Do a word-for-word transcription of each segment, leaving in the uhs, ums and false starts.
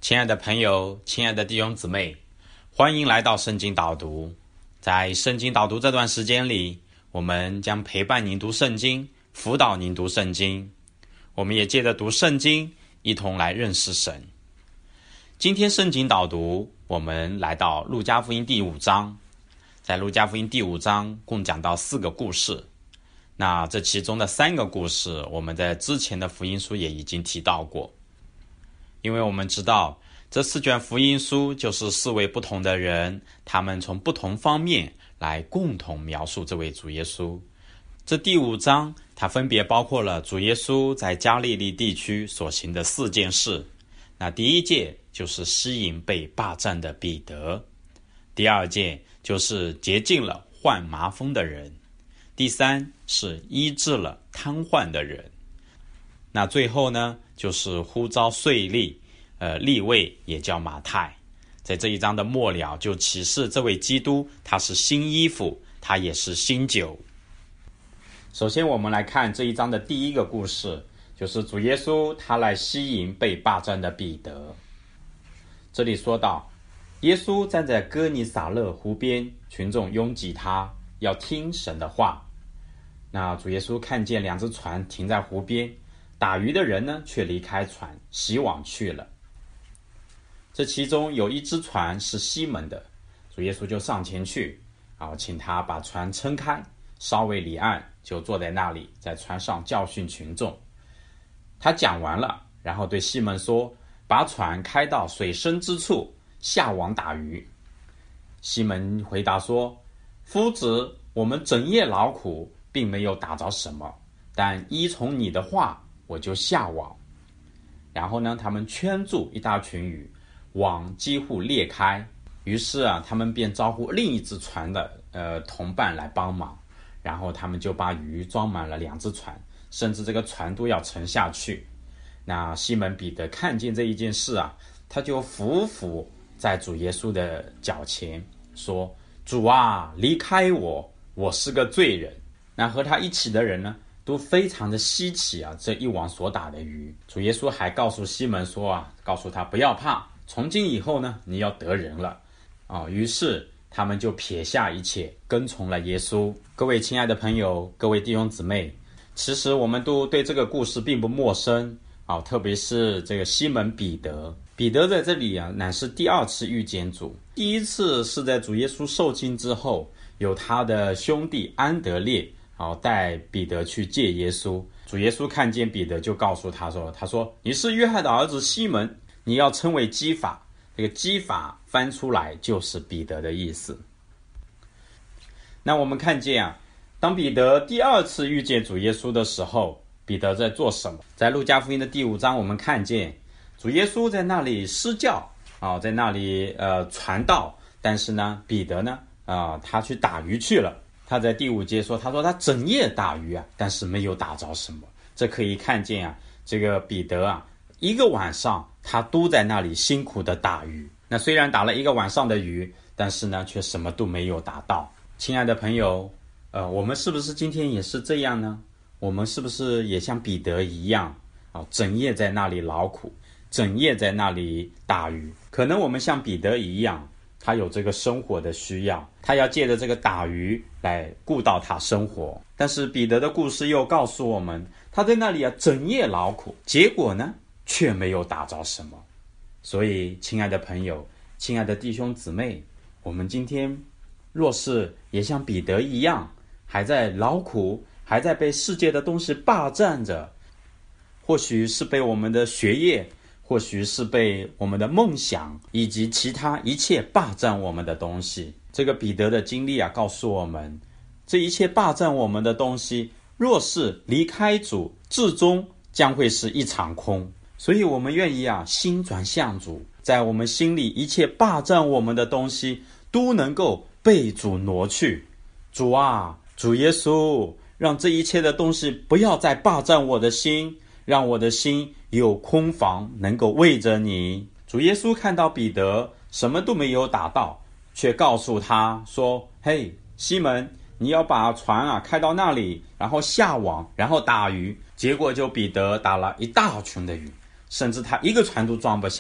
亲爱的朋友，亲爱的弟兄姊妹，欢迎来到圣经导读。在圣经导读这段时间里，我们将陪伴您读圣经，辅导您读圣经。我们也借着读圣经，一同来认识神。今天圣经导读，我们来到路加福音第五章。在路加福音第五章共讲到四个故事。那这其中的三个故事，我们在之前的福音书也已经提到过。因为我们知道这四卷福音书就是四位不同的人，他们从不同方面来共同描述这位主耶稣。这第五章它分别包括了主耶稣在加利利地区所行的四件事。那第一件就是吸引被霸占的彼得，第二件就是洁净了患麻风的人，第三是医治了瘫痪的人。那最后呢，就是呼召税吏，呃，利未也叫马太，在这一章的末了就启示这位基督，他是新衣服，他也是新酒。首先我们来看这一章的第一个故事，就是主耶稣他来吸引被霸占的彼得。这里说到，耶稣站在哥尼撒勒湖边，群众拥挤他，要听神的话。那主耶稣看见两只船停在湖边，打鱼的人呢，却离开船，洗网去了。这其中有一只船是西门的，主耶稣就上前去，然后请他把船撑开，稍微离岸，就坐在那里，在船上教训群众。他讲完了，然后对西门说，把船开到水深之处，下网打鱼。西门回答说，夫子，我们整夜劳苦，并没有打着什么，但依从你的话，我就下网。然后呢，他们圈住一大群鱼，网几乎裂开。于是啊，他们便招呼另一只船的呃同伴来帮忙，然后他们就把鱼装满了两只船，甚至这个船都要沉下去。那西门彼得看见这一件事啊，他就伏伏在主耶稣的脚前，说，主啊，离开我，我是个罪人。那和他一起的人呢，都非常的稀奇啊，这一网所打的鱼。主耶稣还告诉西门说啊，告诉他不要怕，从今以后呢，你要得人了啊。于是他们就撇下一切，跟从了耶稣。各位亲爱的朋友，各位弟兄姊妹，其实我们都对这个故事并不陌生啊，特别是这个西门彼得。彼得在这里啊，乃是第二次遇见主。第一次是在主耶稣受浸之后，有他的兄弟安德烈好，带彼得去见耶稣。主耶稣看见彼得，就告诉他说，他说，你是约翰的儿子西门，你要称为基法。这个基法翻出来就是彼得的意思。那我们看见啊，当彼得第二次遇见主耶稣的时候，彼得在做什么？在路加福音的第五章，我们看见主耶稣在那里施教啊，在那里呃传道，但是呢，彼得呢啊，他去打鱼去了。他在第五节说，他说他整夜打鱼啊，但是没有打着什么。这可以看见啊，这个彼得啊，一个晚上他都在那里辛苦的打鱼。那虽然打了一个晚上的鱼，但是呢，却什么都没有打到。亲爱的朋友，呃，我们是不是今天也是这样呢？我们是不是也像彼得一样啊，整夜在那里劳苦，整夜在那里打鱼？可能我们像彼得一样，他有这个生活的需要，他要借着这个打鱼来顾到他生活。但是彼得的故事又告诉我们，他在那里啊整夜劳苦，结果呢却没有打着什么。所以亲爱的朋友，亲爱的弟兄姊妹，我们今天若是也像彼得一样，还在劳苦，还在被世界的东西霸占着，或许是被我们的学业，或许是被我们的梦想以及其他一切霸占我们的东西。这个彼得的经历啊，告诉我们，这一切霸占我们的东西，若是离开主，至终将会是一场空。所以我们愿意啊，心转向主，在我们心里一切霸占我们的东西，都能够被主挪去。主啊，主耶稣，让这一切的东西不要再霸占我的心，让我的心有空房能够为着你。主耶稣看到彼得什么都没有打到，却告诉他说，嘿，西门，你要把船啊开到那里，然后下网，然后打鱼。结果就彼得打了一大群的鱼，甚至他一个船都装不下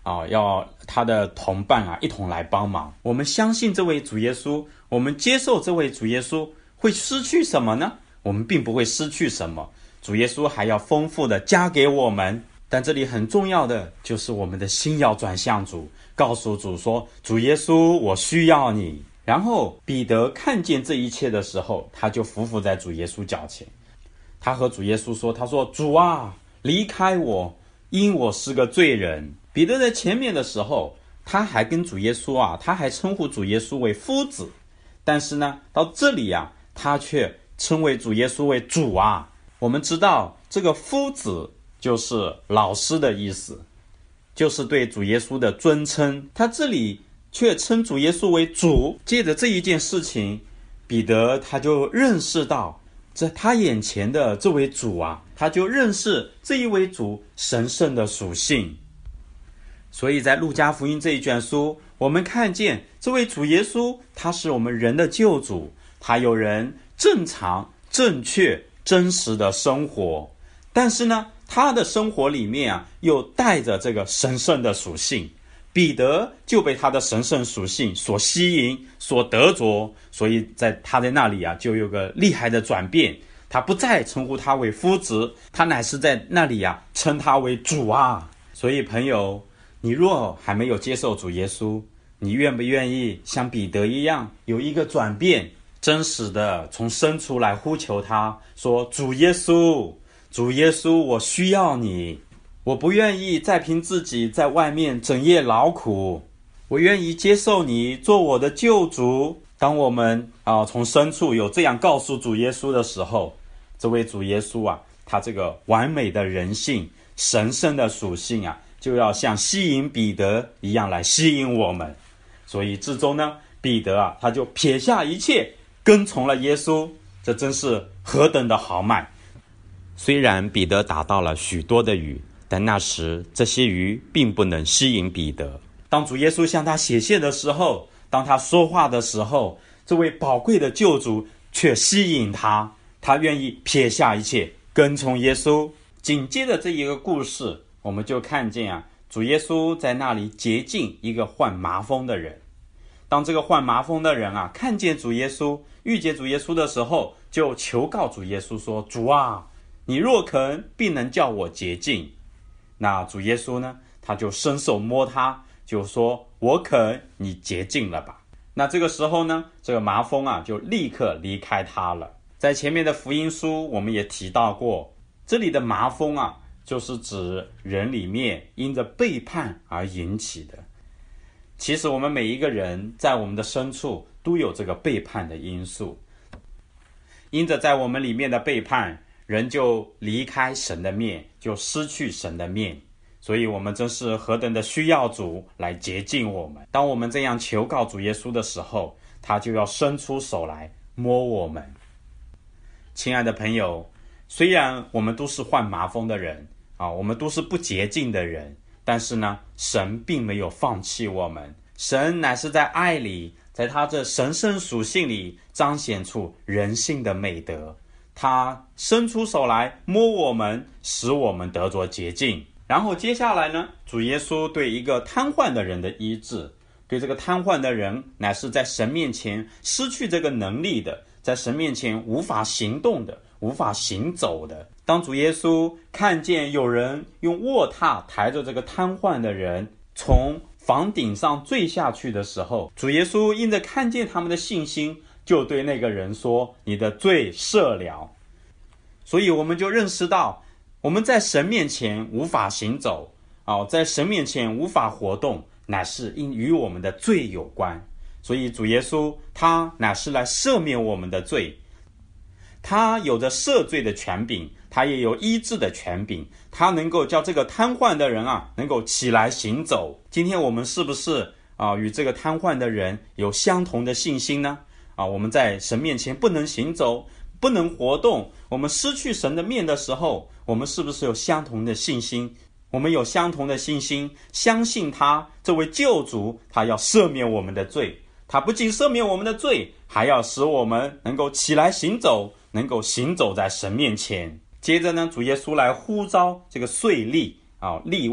啊，要他的同伴啊一同来帮忙。我们相信这位主耶稣，我们接受这位主耶稣，会失去什么呢？我们并不会失去什么，主耶稣还要丰富的加给我们。但这里很重要的就是我们的心要转向主，告诉主说，主耶稣，我需要你。然后彼得看见这一切的时候，他就伏伏在主耶稣脚前，他和主耶稣说，他说，主啊，离开我，因我是个罪人。彼得在前面的时候，他还跟主耶稣啊，他还称呼主耶稣为夫子，但是呢，到这里啊，他却称为主耶稣为主啊。我们知道这个夫子就是老师的意思，就是对主耶稣的尊称，他这里却称主耶稣为主。借着这一件事情，彼得他就认识到在他眼前的这位主啊，他就认识这一位主神圣的属性。所以在路加福音这一卷书，我们看见这位主耶稣，他是我们人的救主，他有人正常、正确、真实的生活，但是呢，他的生活里面啊，又带着这个神圣的属性。彼得就被他的神圣属性所吸引、所得着，所以在他在那里啊，就有个厉害的转变。他不再称呼他为夫子，他乃是在那里啊，称他为主啊。所以朋友，你若还没有接受主耶稣，你愿不愿意像彼得一样有一个转变，真实的从深处来呼求他，说，主耶稣，主耶稣，我需要你，我不愿意再凭自己在外面整夜劳苦，我愿意接受你做我的救主。当我们啊从深处有这样告诉主耶稣的时候，这位主耶稣啊，他这个完美的人性、神圣的属性啊，就要像吸引彼得一样来吸引我们。所以至终呢，彼得啊，他就撇下一切，跟从了耶稣。这真是何等的豪迈！虽然彼得打到了许多的鱼，但那时这些鱼并不能吸引彼得。当主耶稣向他显现的时候，当他说话的时候，这位宝贵的救主却吸引他，他愿意撇下一切，跟从耶稣。紧接着这一个故事，我们就看见啊，主耶稣在那里洁净一个患麻风的人。当这个患麻风的人啊，看见主耶稣，遇见主耶稣的时候，就求告主耶稣说，主啊，你若肯，必能叫我洁净。那主耶稣呢，他就伸手摸他，就说，我肯，你洁净了吧。那这个时候呢，这个麻风啊，就立刻离开他了。在前面的福音书我们也提到过，这里的麻风啊，就是指人里面因着背叛而引起的。其实我们每一个人在我们的深处都有这个背叛的因素，因着在我们里面的背叛，人就离开神的面，就失去神的面。所以我们真是何等的需要主来洁净我们。当我们这样求告主耶稣的时候，他就要伸出手来摸我们。亲爱的朋友，虽然我们都是患麻风的人啊，我们都是不洁净的人，但是呢，神并没有放弃我们。神乃是在爱里，在他这神圣属性里彰显出人性的美德。他伸出手来摸我们，使我们得着洁净。然后接下来呢，主耶稣对一个瘫痪的人的医治，对这个瘫痪的人乃是在神面前失去这个能力的，在神面前无法行动的，无法行走的。当主耶稣看见有人用卧榻抬着这个瘫痪的人从房顶上坠下去的时候，主耶稣因着看见他们的信心，就对那个人说，你的罪赦了。所以我们就认识到，我们在神面前无法行走、哦、在神面前无法活动，乃是因与我们的罪有关。所以主耶稣他乃是来赦免我们的罪，他有着赦罪的权柄，他也有医治的权柄，他能够叫这个瘫痪的人啊能够起来行走。今天我们是不是啊与这个瘫痪的人有相同的信心呢？啊，我们在神面前不能行走，不能活动，我们失去神的面的时候，我们是不是有相同的信心？我们有相同的信心，相信他这位救主，他要赦免我们的罪，他不仅赦免我们的罪，还要使我们能够起来行走，能够行走在神面前。接着呢，主耶稣来呼召这个税吏啊，利未，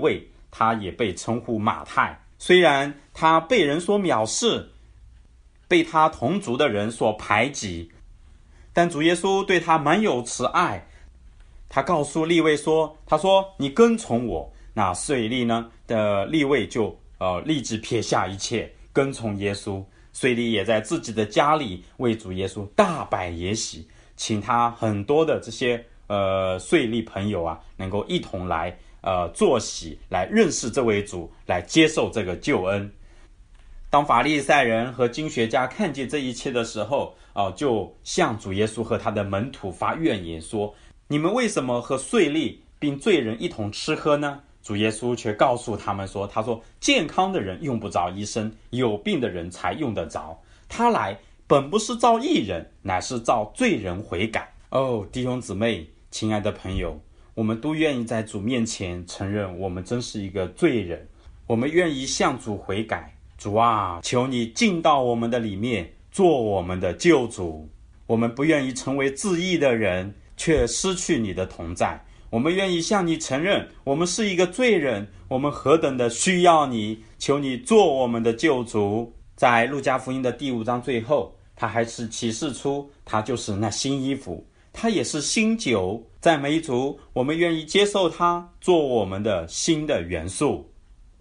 他也被称呼马太。虽然他被人所藐视，被他同族的人所排挤，但主耶稣对他满有慈爱。他告诉利未说，他说你跟从我。那税吏呢的利未就呃立志撇下一切跟从耶稣。税吏也在自己的家里为主耶稣大摆筵席，请他很多的这些呃税吏朋友啊，能够一同来呃坐席，来认识这位主，来接受这个救恩。当法利赛人和经学家看见这一切的时候，呃、就向主耶稣和他的门徒发怨言说，你们为什么和税吏并罪人一同吃喝呢？主耶稣却告诉他们说，他说健康的人用不着医生，有病的人才用得着。他来本不是召义人，乃是召罪人悔改。哦，弟兄姊妹，亲爱的朋友，我们都愿意在主面前承认我们真是一个罪人，我们愿意向主悔改。主啊，求你进到我们的里面，做我们的救主。我们不愿意成为自义的人，却失去你的同在。我们愿意向你承认，我们是一个罪人，我们何等的需要你，求你做我们的救主。在路加福音的第五章最后，他还是启示出他就是那新衣服，他也是新酒。赞美主，我们愿意接受他做我们的新的元素。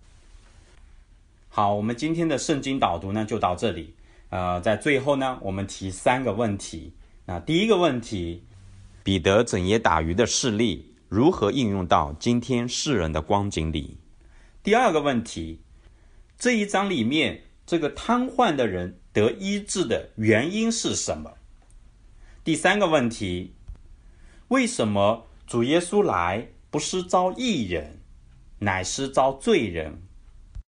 好，我们今天的圣经导读呢就到这里。呃，在最后呢，我们提三个问题。那第一个问题，彼得整夜打鱼的事例如何应用到今天世人的光景里？第二个问题，这一章里面这个瘫痪的人得医治的原因是什么？第三个问题，为什么主耶稣来不是召义人，乃是召罪人